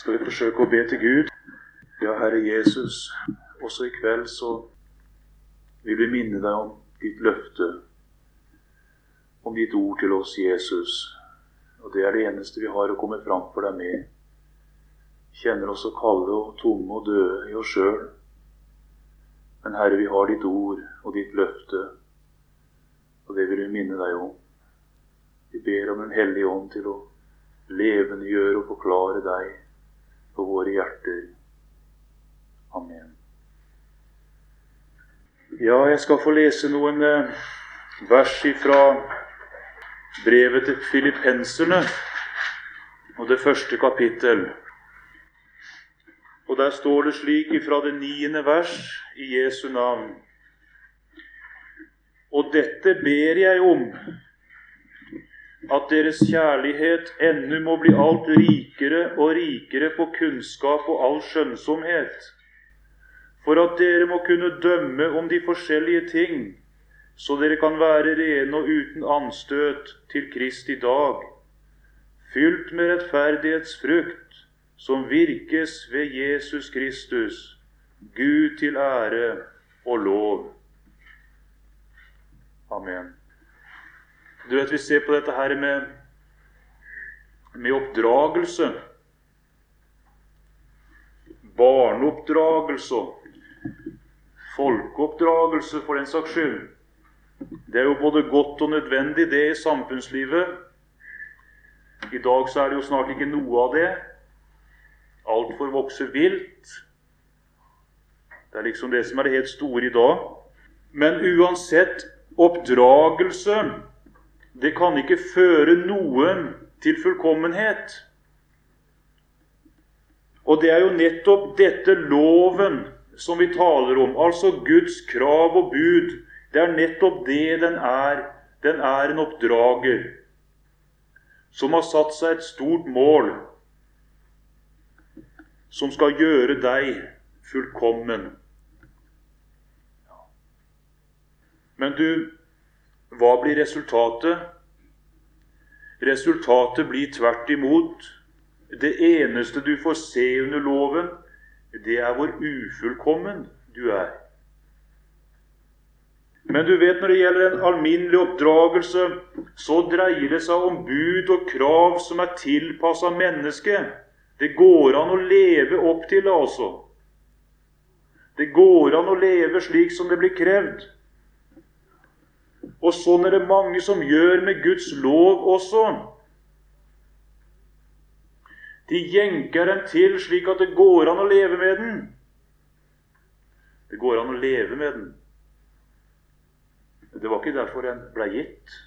Skal vi forsøke å be til Gud? Ja, Herre Jesus, også i kveld så vil vi minne deg om ditt løfte, om ditt ord til oss, Jesus. Og det er det eneste vi har å komme fram for deg med. Kjenner oss så kalde og tomme og døde i oss selv. Men Herre, vi har ditt ord og ditt løfte, og det vil vi minne deg om. Vi ber om Den hellige ånd til å levendegjøre og forklare deg på våre hjerter. Amen. Ja, jeg skal få lese noen vers fra brevet til Filippenserne, og det første kapittel. Og der står det slik fra det 9. vers i Jesu navn. Og dette ber jeg om, at deres kjærlighet ennå må bli alt rikere og rikere på kunnskap og all skjønnsomhet, for at dere må kunne dømme om de forskjellige ting, så dere kan være rene og uten anstøt til Kristi dag, fylt med rettferdighetsfrukt, som virkes ved Jesus Kristus, Gud til ære og lov. Amen. Du vet, vi ser på dette her med oppdragelse, barneoppdragelse, folkeoppdragelse for den saks skyld. Det er jo både godt og nødvendig det i samfunnslivet. I dag så er det jo snart ikke noe av det. Alt får vokse vilt. Det er liksom det som er det helt store i dag. Men uansett, oppdragelse, det kan ikke føre noen til fullkommenhet. Og det er jo nettopp dette loven som vi taler om, altså Guds krav og bud. Det er nettopp det den er. Den er en oppdrager som har satt seg et stort mål, som skal gjøre deg fullkommen. Men du, hva blir resultatet? Resultatet blir tvert imot. Det eneste du får se under loven, det er hvor ufullkommen du er. Men du vet, når det gjelder en alminnelig oppdragelse, så dreier det seg om bud og krav som er tilpasset mennesket. Det går an å leve opp til det altså. Det går an å leve slik som det blir krevd. Og sånn er det mange som gjør med Guds lov også. De jenker den til slik at det går an å leve med den. Det går an å leve med den. Det var ikke derfor den ble gitt.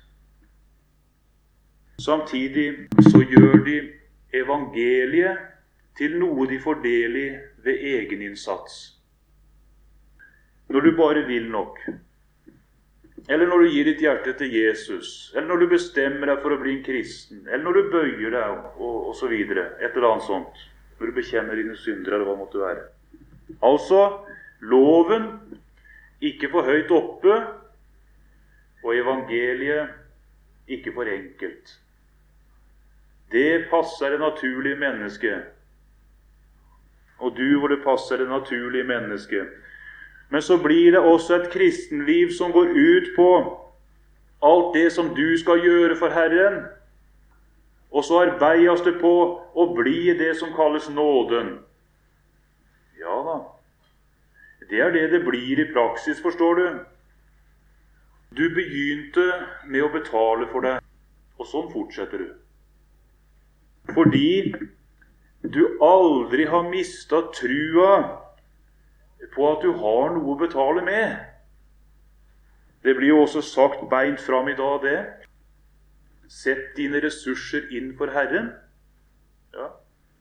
Samtidig så gjør de evangeliet til noe de får del i ved egen innsats. Når du bare vil nok, eller når du gir ditt hjerte til Jesus, eller når du bestemmer deg for å bli en kristen, eller når du bøyer deg og så videre, et eller annet sånt, når du bekjenner dine synder eller hva måtte være. Altså, loven ikke for høyt oppe, og evangeliet ikke for enkelt. Det passer det naturlige mennesket, og du hvor det passer det naturlige mennesket. Men så blir det også et kristenliv som går ut på alt det som du skal gjøre for Herren. Og så arbeides det på å bli det som kalles nåden. Ja da, det er det det blir i praksis, forstår du. Du begynte med å betale for deg, og sånn fortsetter du. Fordi du aldri har mistet trua på at du har noe å betale med. Det blir jo også sagt beint fram i dag det. Sett dine ressurser inn for Herren. Ja.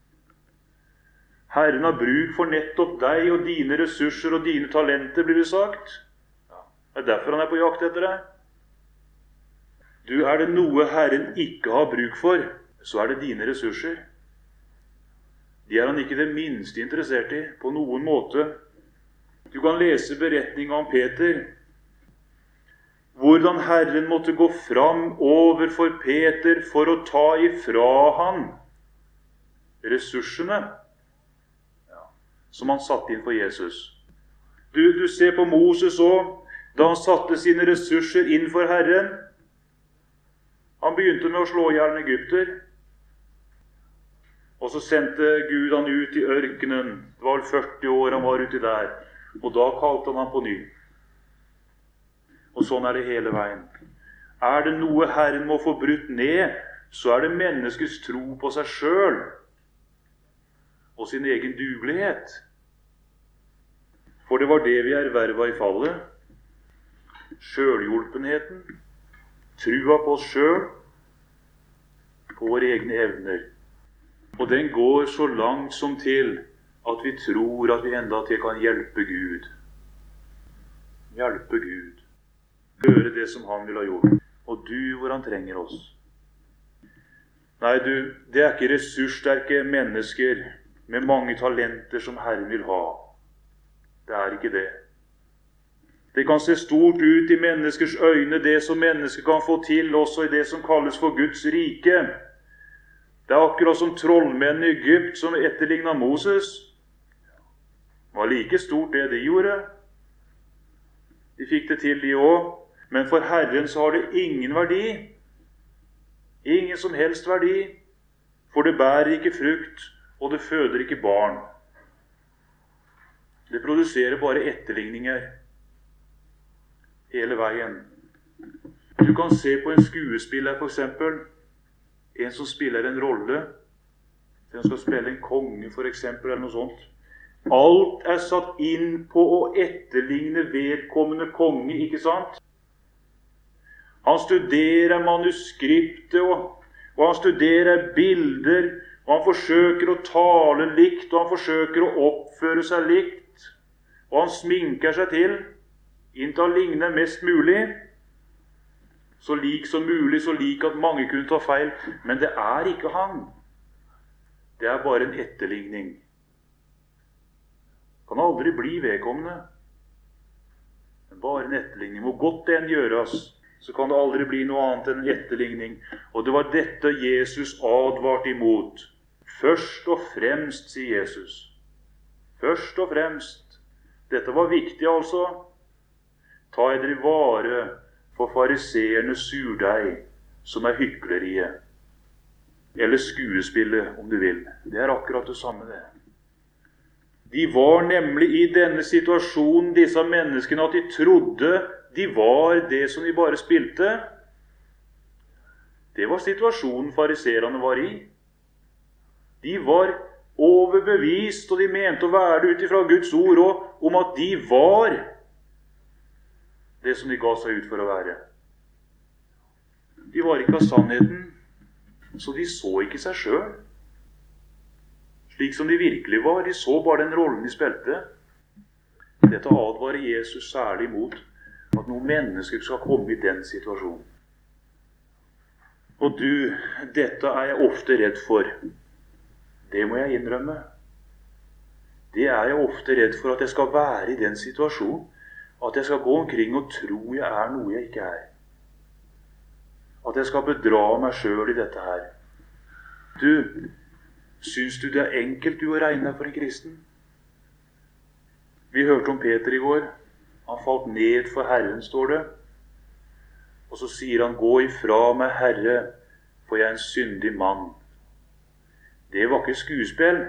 Herren har bruk for nettopp deg og dine ressurser og dine talenter, blir det sagt. Ja. Det er derfor han er på jakt etter deg. Du, er det noe Herren ikke har bruk for, så er det dine ressurser. De er han ikke det minste interessert i, på noen måte. Du kan lese beretningen om Peter, hvordan Herren måtte gå fram overfor Peter for å ta ifra han ressursene. som han satte inn for Jesus. Du ser på Moses også, da han satte sine ressurser inn for Herren. Han begynte med å slå ihjel en egypter, og så sendte Gud han ut i ørkenen. Det var 40 år han var ute der, og da kalte han på ny. Og sånn det hele veien. Det noe Herren må få brutt ned, så det menneskets tro på seg selv og sin egen dugelighet. For det var det vi ervervet i fallet. Selvhjulpenheten, trua på oss selv, på våre egne evner. Og den går så langt som til at vi tror at vi enda til kan hjelpe Gud. Hjelpe Gud. Gjøre det som han vil ha gjort. Og du hvor han trenger oss. Nei, det ikke ressurssterke mennesker med mange talenter som Herren vil ha. Det ikke det. Det kan se stort ut i menneskers øyne, det som mennesker kan få til, også i det som kalles for Guds rike. Det akkurat som trollmenn i Egypt som etterlignet Moses. Det var like stort det de gjorde. De fikk det til de også. Men for Herren så har det ingen verdi. Ingen som helst verdi. For det bærer ikke frukt, og det føder ikke barn. Det produserer bare etterligninger. Hele veien. Du kan se på en skuespiller for eksempel. En som spiller en rolle. En skal spille en konge for eksempel, eller noe sånt. Alt satt inn på å etterligne vedkommende konge, ikke sant? Han studerer manuskriptet, og han studerer bilder, og han forsøker å tale likt, og han forsøker å oppføre seg likt, og han sminker seg til, inntil han ligner mest mulig, så lik som mulig, så lik at mange kunne ta feil, men det ikke han. Det bare en etterligning. Kan aldri bli vedkommende. Men bare en etterligning. Hvor godt det enn gjøres, så kan det aldri bli noe annet enn en etterligning. Og det var dette Jesus advarte imot. Først og fremst, sier Jesus. Først og fremst. Dette var viktig altså. Ta dere vare på fariseernes surdeig, som hykleriet. Eller skuespillet, om du vil. Det akkurat det samme det. De var nemlig i denne situasjonen, disse menneskene, at de trodde de var det som de bare spilte. Det var situasjonen fariserene var i. De var overbevist, og de mente å være det ut ifra Guds ord også, om at de var det som de ga seg ut for å være. De var ikke av sannheten, så de så ikke seg selv. Slik som de virkelig var, de så bare den rollen de spilte. Dette advarer Jesus særlig imot, at noen mennesker skal komme i den situasjonen. Og dette jeg ofte redd for. Det må jeg innrømme. Det jeg ofte redd for, at jeg skal være i den situasjonen, at jeg skal gå omkring og tro jeg noe jeg ikke At jeg skal bedra meg selv i dette her. Syns du det enkelt å regne deg for en kristen? Vi hørte om Peter i går. Han falt ned for Herren, står det. Og så sier han, gå ifra meg, Herre, for jeg en syndig mann. Det var ikke skuespill.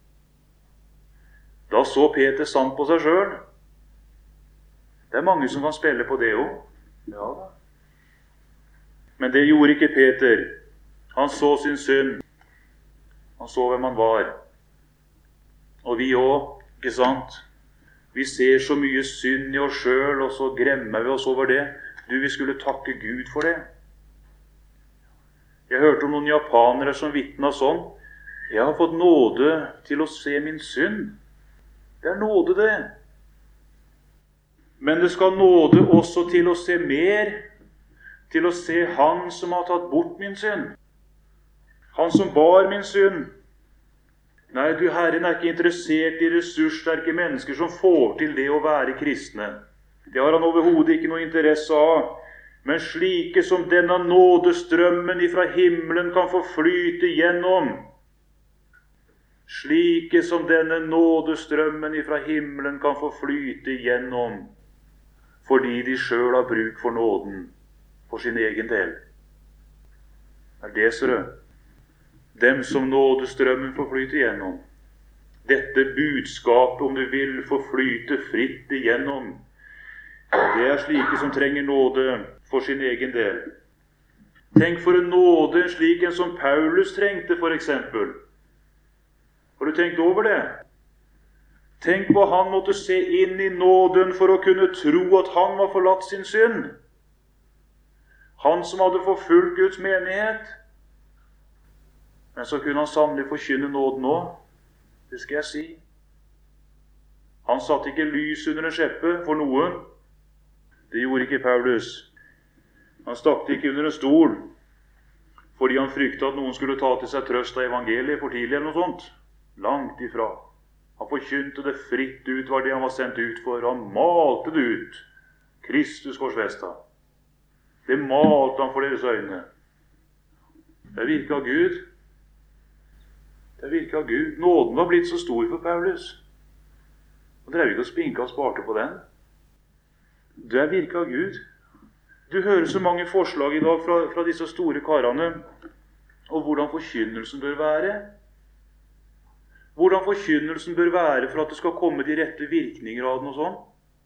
Da så Peter sant på seg selv. Det mange som kan spille på det også. Ja da. Men det gjorde ikke Peter. Han så sin synd. Han så hvem han var. Og vi også, ikke sant? Vi ser så mye synd i oss selv, og så gremmer vi oss over det. Vi skulle takke Gud for det. Jeg hørte om noen japanere som vittnet sånn. Jeg har fått nåde til å se min synd. Det nåde det. Men det skal nåde også til å se mer, til å se Han som har tatt bort min synd. Han som bar min synd. Nei, Herren ikke interessert i ressurssterke mennesker som får til det å være kristne. Det har han overhodet ikke noe interesse av. Men slike som denne nådestrømmen ifra himmelen kan få flyte gjennom. slike som denne nådestrømmen ifra himmelen kan få flyte igjennom, fordi de selv har bruk for nåden for sin egen del. Det ser du. Dem som nådestrømmen får flyte igjennom. Dette budskapet, om du vil, får flyte fritt igjennom. Det slike som trenger nåde for sin egen del. Tenk for en nåde slik en som Paulus trengte, for eksempel. Har du tenkt over det? Tenk hva han måtte se inn i nåden for å kunne tro at han var forlatt sin synd. Han som hadde forfulgt Guds menighet. Men så kunne han sannelig forkynne nåden også. Det skal jeg si. Han satte ikke lys under en skjeppe for noen. Det gjorde ikke Paulus. Han stakk det ikke under en stol, fordi han fryktet at noen skulle ta til seg trøst av evangeliet for tidlig eller noe sånt. Langt ifra. Han forkynte det fritt ut, var det han var sendt ut for. Han malte det ut. Kristus korsfesta. Det malte han for deres øyne. Det virket av Gud. Det virket av Gud. Nåden var blitt så stor for Paulus. Og drev ikke å spinke og sparte på den. Det virket av Gud. Du hører så mange forslag i dag fra disse store karene om hvordan forkynnelsen bør være. Hvordan forkynnelsen bør være for at det skal komme de rette virkninger av den og sånn.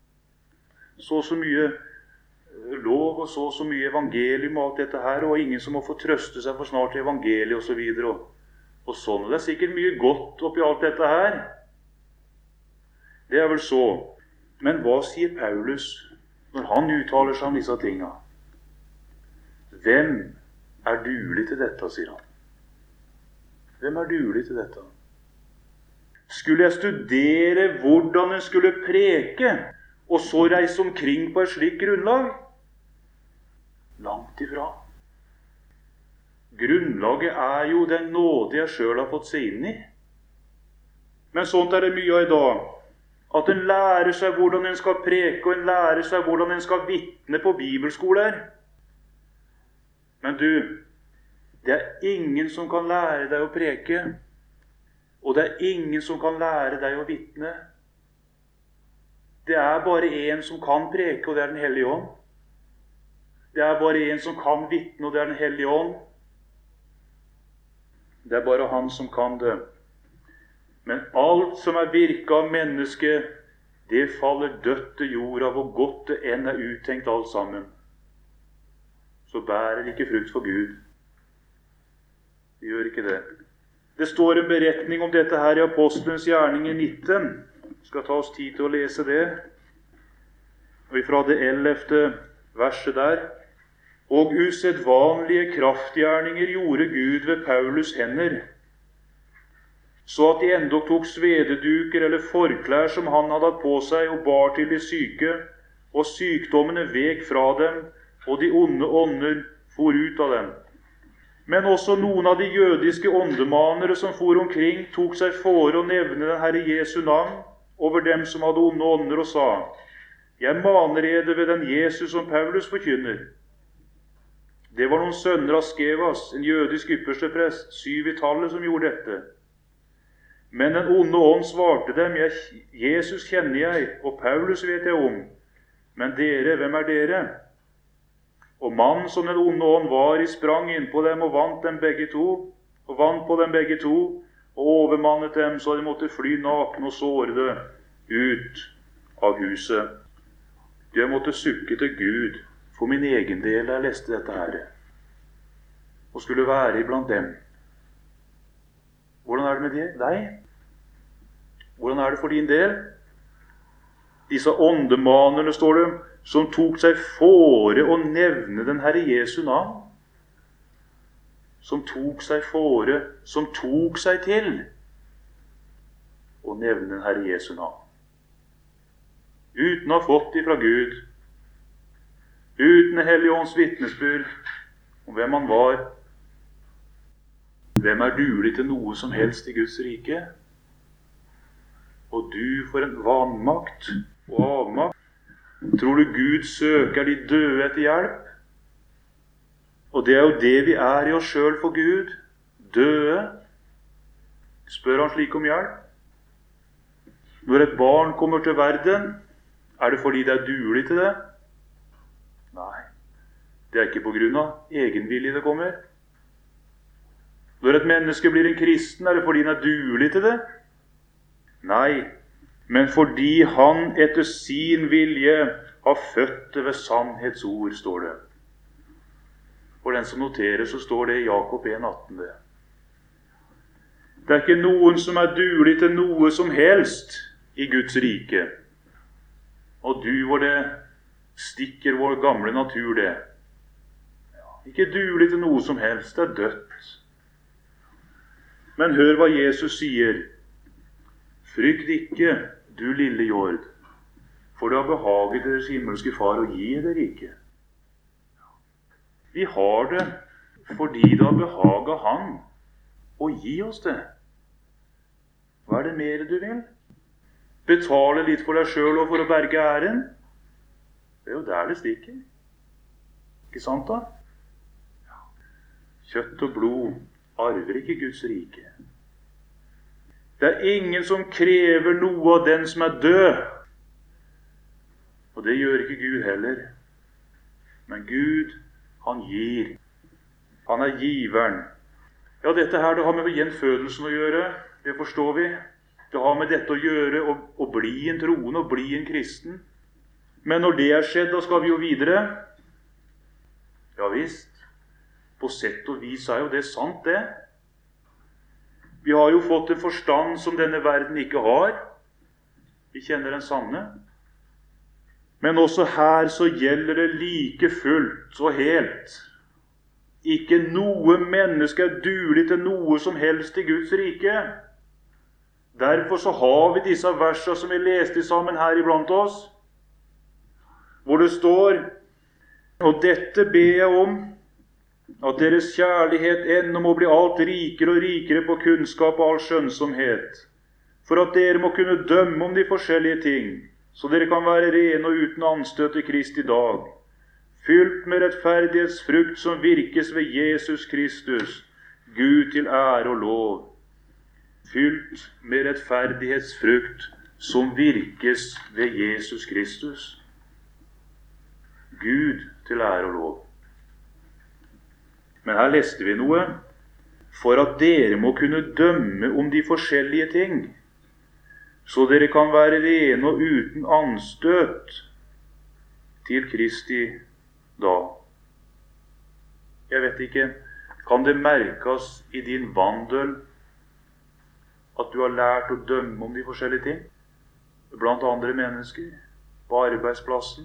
Så mye lov og så mye evangelium og alt dette her, og ingen som må få trøste seg for snart til evangeliet og så videre. Og sånn. Det er sikkert mye godt oppi alt dette her. Det er vel så. Men hva sier Paulus når han uttaler seg om disse tingene? Hvem er duelig til dette, sier han. Hvem er duelig til dette? Skulle jeg studere hvordan en skulle preke, og så reise omkring på et slikt grunnlag? Langt ifra. Grunnlaget er jo den nåde jeg selv har fått se inn i. Men sånt er det mye av i dag. At en lærer seg hvordan en skal preke, og en lærer seg hvordan en skal vitne på bibelskoler. Men du, det er ingen som kan lære deg å preke, og det er ingen som kan lære deg å vitne. Det er bare en som kan preke, og det er Den hellige ånd. Det er bare en som kan vitne, og det er Den hellige ånd. Det er bare han som kan det. Men alt som er virket av mennesket, det faller dødt til jorda, hvor godt det enn er uttenkt alt sammen. Så bærer ikke frukt for Gud. Det gjør ikke det. Det står en beretning om dette her i Apostelens gjerninger 19. Vi skal ta oss tid til å lese det. Og fra det 11. verset der. Og usedvanlige kraftgjerninger gjorde Gud ved Paulus hender, så at de endog tok svededuker eller forklær som han hadde hatt på seg og bar til de syke, og sykdommene vek fra dem, og de onde ånder for ut av dem. Men også noen av de jødiske åndemanere som for omkring tok seg for å nevne den Herre Jesu navn over dem som hadde onde ånder, og sa: Jeg maner eder ved den Jesus som Paulus forkynner. Det var noen sønner av Skevas, en jødisk yppersteprest, 7 i tallet, som gjorde dette. Men den onde ånd svarte dem: Jesus kjenner jeg, og Paulus vet jeg om. Men dere, hvem er dere? Og mannen som den onde ånd var i, sprang inn på dem og vant på dem begge to, og overmannet dem så de måtte fly nakne og sårede ut av huset. Jeg måtte sukke til Gud for min egen del da jeg leste dette her, og skulle være iblant dem. Hvordan er det med deg? Hvordan er det for din del? Disse åndemanerne, står det, som tok seg fore å nevne den Herre Jesu navn. Som tok seg fore, som tok seg til å nevne den Herre Jesu navn. Uten å ha fått det fra Gud. Uten Den hellige ånds vitnesbyrd om hvem han var. Hvem er duelig til noe som helst i Guds rike? Og du for en vanmakt og avmakt. Tror du Gud søker de døde etter hjelp? Og det er jo det vi er i oss selv for Gud. Døde. Spør han slik om hjelp? Når et barn kommer til verden, er det fordi det er duelig til det? Nei, det er ikke på grunn av egenvilje det kommer. Når et menneske blir en kristen, er det fordi han er duelig til det? Nei, men fordi han etter sin vilje har født det ved sannhetsord, står det. For den som noterer, så står det i Jakob 1,18 det. Det er ikke noen som er duelig til noe som helst i Guds rike. Og du hvor det stikker vår gamle natur det. Ikke duelig til noe som helst, det er dødt. Men hør hva Jesus sier. Frykt ikke, du lille jord, for det har behaget deres himmelske far å gi det rike. Vi har det fordi det har behaget han å gi oss det. Hva er det mer du vil? Betale litt for deg selv og for å berge æren? Det er jo der det stikker. Ikke sant da? Kjøtt og blod arver ikke Guds rike. Det er ingen som krever noe av den som er død. Og det gjør ikke Gud heller. Men Gud, han gir. Han er giveren. Ja, dette her, det har med gjenfødelsen å gjøre. Det forstår vi. Det har med dette å gjøre å bli en troende, å bli en kristen. Men når det er skjedd, da skal vi jo videre. Ja visst. På sett og vis er jo det sant, det. Vi har jo fått en forstand som denne verden ikke har. Vi kjenner den sanne. Men også her så gjelder det like fullt og helt. Ikke noe menneske er duelig til noe som helst i Guds rike. Derfor så har vi disse versene som vi leste sammen her iblant oss, hvor det står: og dette ber jeg om, at deres kjærlighet ennå må bli alt rikere og rikere på kunnskap og all skjønnsomhet, for at dere må kunne dømme om de forskjellige ting, så dere kan være rene og uten anstøt i Kristi dag, fylt med rettferdighetsfrukt som virkes ved Jesus Kristus, Gud til ære og lov. Fylt med rettferdighetsfrukt som virkes ved Jesus Kristus, Gud til ære og lov. Men her leste vi noe. For at dere må kunne dømme om de forskjellige ting, så dere kan være rene og uten anstøt til Kristi dag. Jeg vet ikke, kan det merkes i din vandel at du har lært å dømme om de forskjellige ting? Blant andre mennesker, på arbeidsplassen,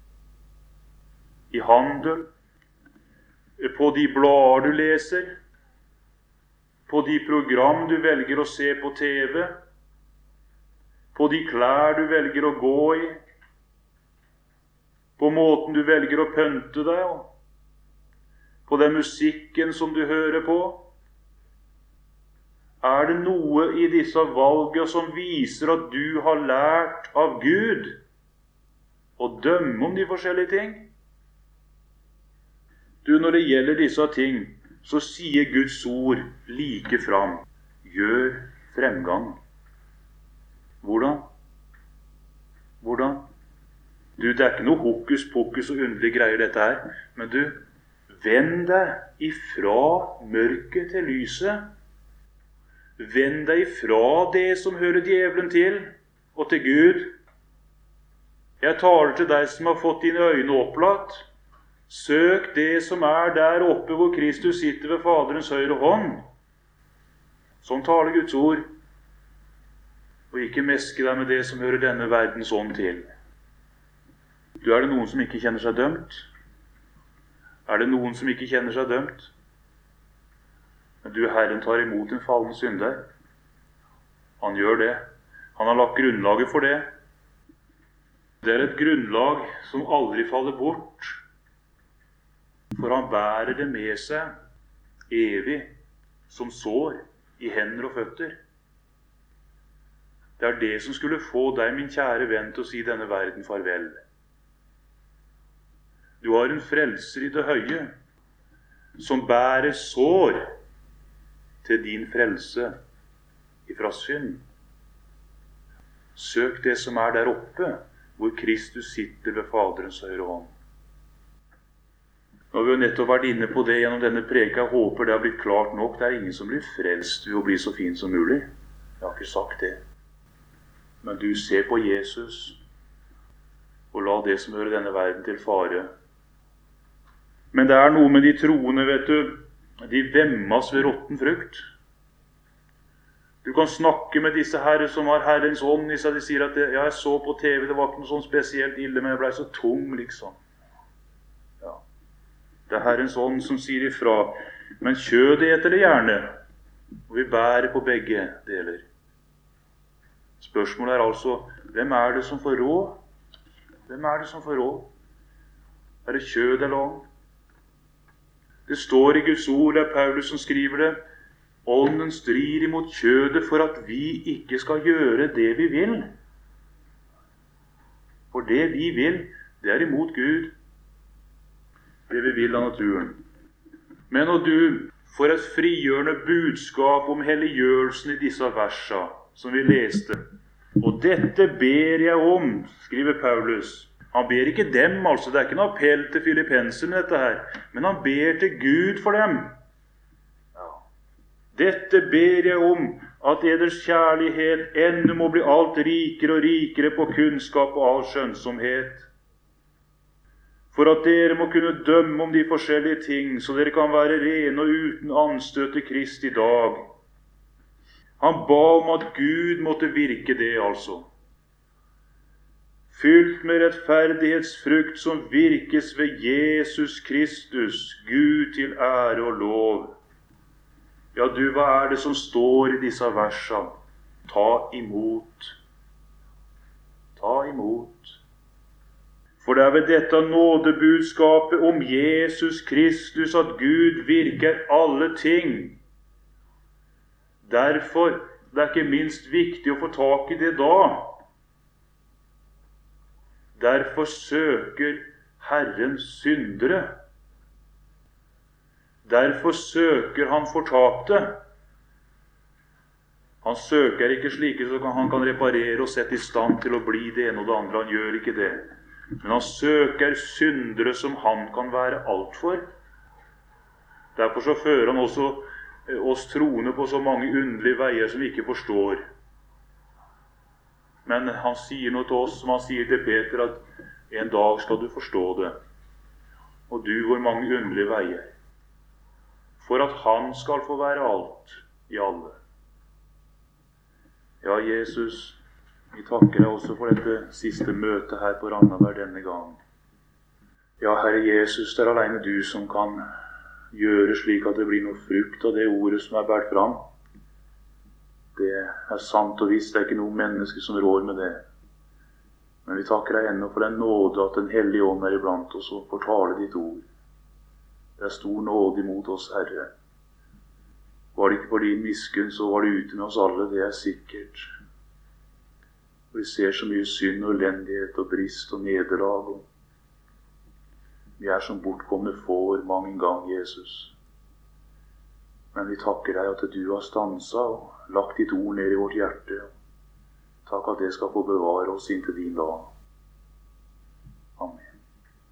i handel, på de blader du leser, på de program du velger å se på TV, på de klær du velger å gå i, på måten du velger å pynte deg, på den musikken som du hører på. Er det noe i disse valgene som viser at du har lært av Gud å dømme om de forskjellige ting? Du, når det gjelder disse ting, så sier Guds ord like fram: gjør fremgang. Hvordan? Hvordan? Du, det er ikke noe hokus pokus og underlige greier dette her, men du, vend deg ifra mørket til lyset. Vend deg ifra det som hører djevelen til, og til Gud. Jeg taler til deg som har fått dine øyne opplatt. Søk det som er der oppe hvor Kristus sitter ved Faderens høyre hånd. Sånn taler Guds ord. Og ikke meske deg med det som hører denne verdens ånd til. Du, er det noen som ikke kjenner seg dømt? Er det noen som ikke kjenner seg dømt? Men du, Herren tar imot en fallen synder. Han gjør det. Han har lagt grunnlaget for det. Det er et grunnlag som aldri faller bort. For han bærer det med seg evig, som sår i hender og føtter. Det er det som skulle få deg, min kjære venn, til å si denne verden farvel. Du har en frelser i det høye, som bærer sår til din frelse ifra synd. Søk det som er der oppe, hvor Kristus sitter ved Faderens høyre hånd. Nå har vi jo nettopp vært inne på det gjennom denne preken. Jeg håper det har blitt klart nok. Det er ingen som blir frelst ved å bli så fin som mulig. Jeg har ikke sagt det. Men du ser på Jesus, og la det som hører denne verden til fare. Men det er noe med de troende, vet du. De vemmes ved råtten frukt. Du kan snakke med disse herrer som har Herrens ånd i seg. De sier at ja, jeg så på TV, det var ikke noe sånn spesielt ille, men jeg ble så tung, liksom. Ja. Det er Herrens ånd som sier ifra. Men kjødet eter det gjerne, og vi bærer på begge deler. Spørsmålet er altså, hvem er det som får råd? Hvem er det som får råd? Er det kjød eller ånd? Det står i Guds ord, det er Paulus som skriver det. Ånden strir imot kjødet for at vi ikke skal gjøre det vi vil. For det vi vil, det er imot Gud. Det vi vil av naturen. Men når du får et frigjørende budskap om helliggjørelsen i disse versene som vi leste, og dette ber jeg om, skriver Paulus. Han ber ikke dem, altså. Det er ikke noe appell til filippenserne dette her. Men han ber til Gud for dem. Ja. Dette ber jeg om, at eders kjærlighet ennå må bli alt rikere og rikere på kunnskap og all skjønnsomhet. For at dere må kunne dømme om de forskjellige ting, så dere kan være rene og uten anstøt til Kristi dag. Han ba om at Gud måtte virke det, altså. Fylt med rettferdighetsfrukt som virkes ved Jesus Kristus, Gud til ære og lov. Ja, du, hva er det som står i disse versene? Ta imot. Ta imot. For det er ved dette nådebudskapet om Jesus Kristus at Gud virker alle ting. Derfor, det er ikke minst viktig å få tak i det da. Derfor søker Herren syndere. Derfor søker han fortapte. Han søker ikke slike så han kan reparere og sette i stand til å bli det ene og det andre. Han gjør ikke det. Men han søker syndere som han kan være alt for. Derfor så fører han også oss troende på så mange underlige veier som vi ikke forstår. Men han sier noe til oss, som han sier til Peter, at en dag skal du forstå det. Og du går mange underlige veier. For at han skal få være alt i alle. Ja, Jesus, vi takker deg også for dette siste møtet her på Randaberg denne gang. Ja, Herre Jesus, det er alene du som kan gjøre slik at det blir noe frukt av det ordet som er båret fram. Det er sant og visst, det er ikke noe menneske som rår med det. Men vi takker deg ennå for den nåde at den hellige ånd er iblant oss og får tale ditt ord. Det er stor nåde imot oss, Herre. Var det ikke for din miskunn, så var det ute med oss alle, det er sikkert. Vi ser så mye synd og elendighet og brist og nederlag. Vi er som bortkomne får mange en gang, Jesus. Men vi takker deg at du har stanset og lagt ditt ord ned i vårt hjerte. Takk at det skal få bevare oss inntil din dag.